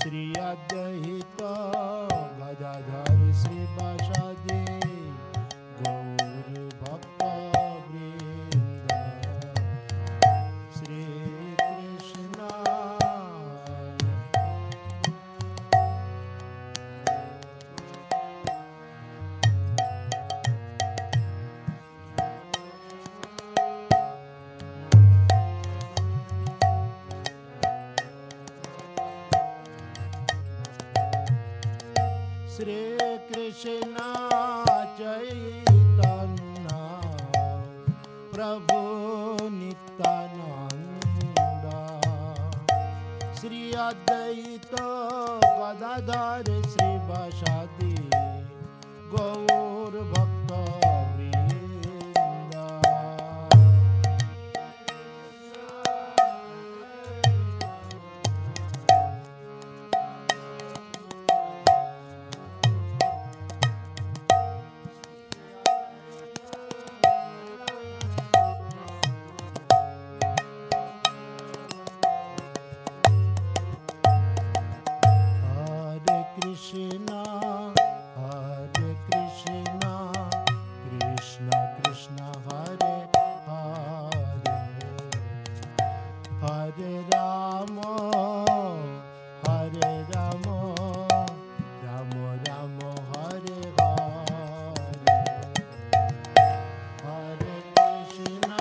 श्री अद्वैत गदाधर श्रीवासादि गौर भक्त वृंद श्री कृष्ण श्री कृष्ण चैतन्य प्रभु नित्यानंद श्री अद्वैत गदाधर श्रीवासादि गौर भक्त वृंद Krishna Hare Krishna Krishna Krishna Hare Hare Hare Rama Hare Rama Rama Rama Hare Hare Hare Krishna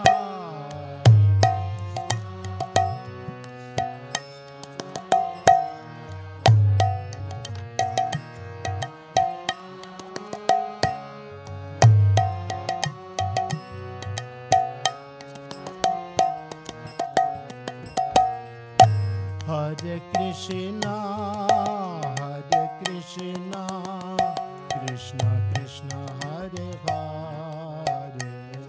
Hare Krishna, Hare Krishna, Krishna Krishna Hare Hare,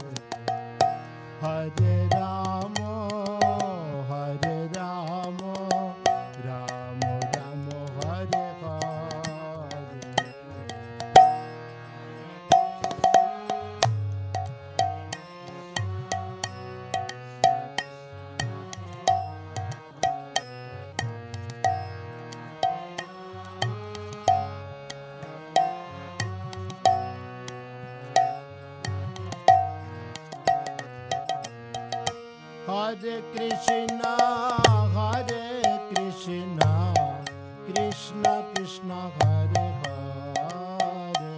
Hare Rama, Hare Rama, Rama Rama Hare Hare. Hare Krishna, Hare Krishna, Krishna Krishna Hare Hare,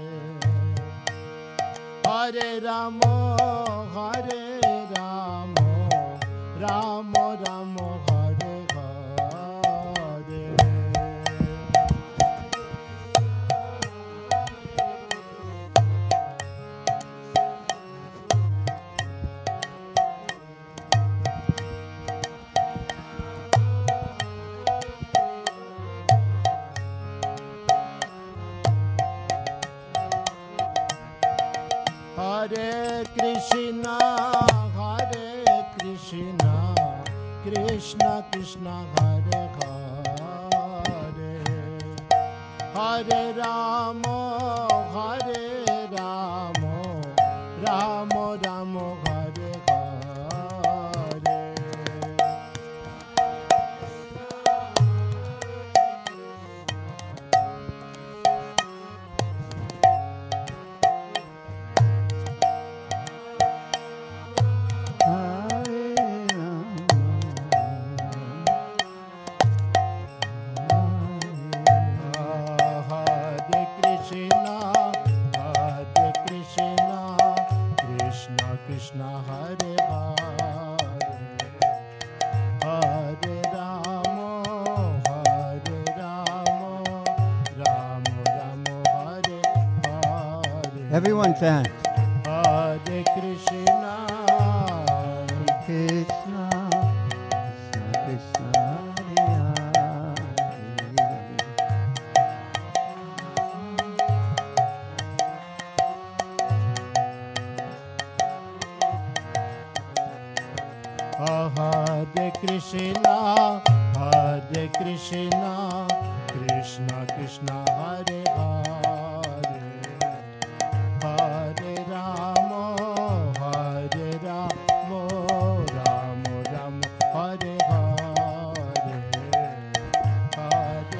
Hare Rama, Hare Rama, Rama Rama Hare Hare. Hare Krishna, Hare Krishna, Krishna Krishna Hare Hare, Hare Rama, Hare Rama, Rama Rama Hare Hare. Krishna Hare Hare, Hare Rama, Hare Rama, Rama Rama Hare Hare. Everyone chant. Hare Krishna, Krishna, Krishna Krishna Hare Hare Krishna, Hare Krishna, Krishna Krishna Hare Hare, Hare Rama, Hare Rama, Rama Rama Hare Hare, Hare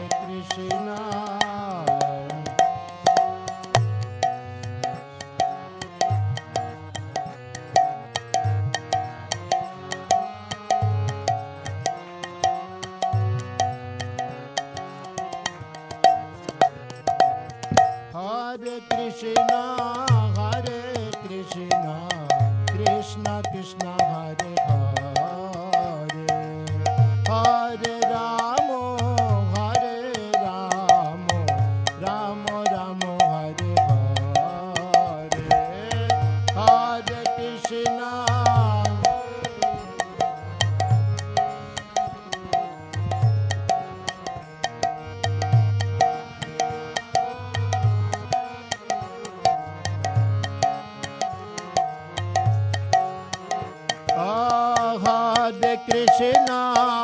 Krishna, Krishna Krishna Hare Hare, Hare Ramo, Ramo Ramo Hare Hare, Hare Krishna. Hare Krishna,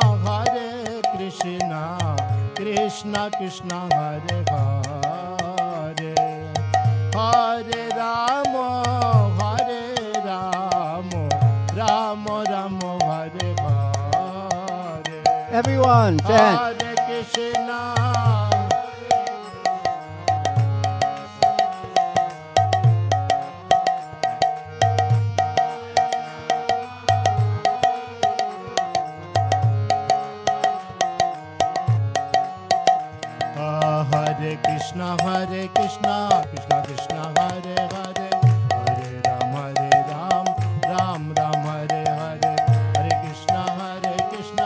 Krishna Krishna Hare Hare, Hare Ramo, Ramo Ramo Hare Hare. Everyone, chant. Hare Krishna. Hare Krishna, Krishna Krishna Hare Hare, Hare Ram, Ram Ram Hare Hare, Hare Krishna, Krishna.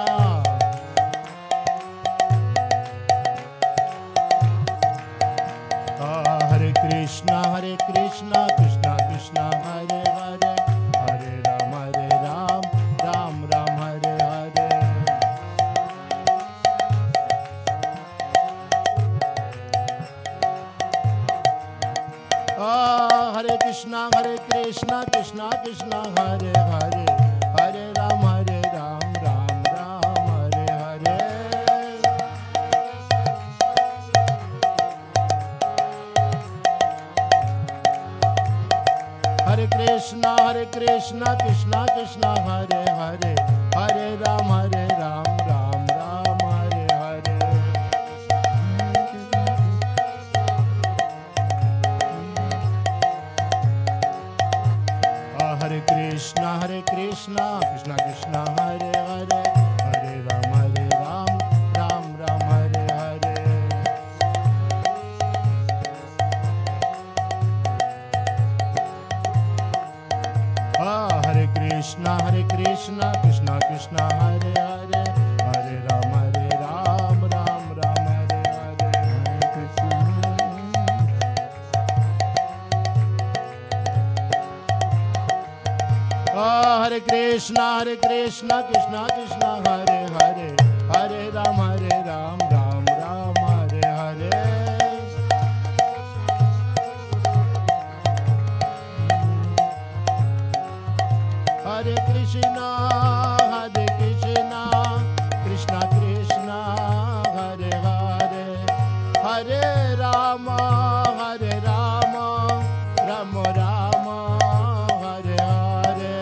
Hare Krishna, Krishna Krishna Hare Hare, Hare Ram, Ram Ram Hare Hare. Hare Krishna, Krishna Krishna Hare Hare, Hare Ram, Ram Ram Hare Hare. Hare Krishna, Krishna Krishna Hare Hare, Hare Ram, Ram Ram Hare Hare. Hare Krishna, Krishna Krishna Hare Hare, Hare Ram, Ram Ram Hare Hare. Hare Krishna, Krishna Krishna Hare Hare, Hare Ram, Ram Ram Hare Hare. Hare Krishna, Krishna Krishna Hare Hare, Hare Ram, Ram Ram Hare Hare. Hare Krishna, Krishna Krishna Hare Hare, Hare Rama, Rama Rama Hare Hare.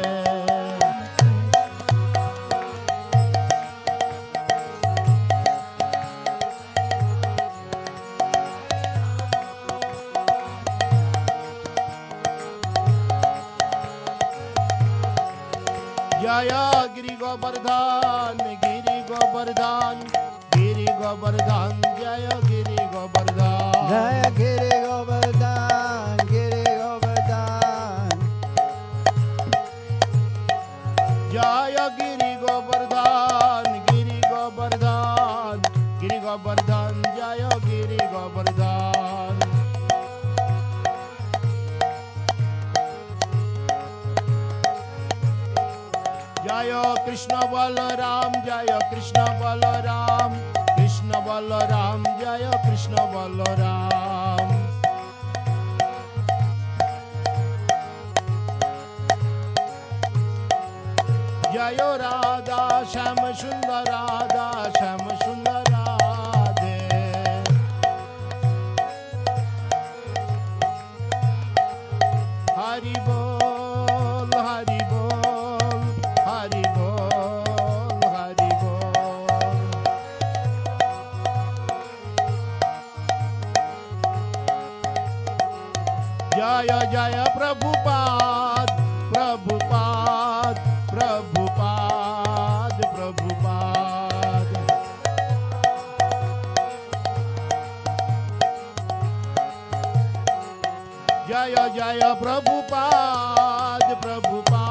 Jaya Giri Govardhan, Giri Govardhan, Giri Govardhan, Jaya Giri Govardhan. Jaya Giri Govardhan, Giri Govardhan. Jaya Giri Govardhan, Giri Govardhan, Giri Govardhan, Jaya Giri Govardhan. Jaya Krishna Balaram, Jaya Krishna Balaram, Krishna Balaram, Jaya Krishna Balaram. Jaya Radha Shama Sundar Radha Shama Sundar Radhe. Hari Bol, Hari Bol, Hari Bol, Hari Bol. Jaya Jaya Prabhupada, Prabhupada, Prabhupada, Prabhupada. जय जय प्रभुपाद प्रभुपाद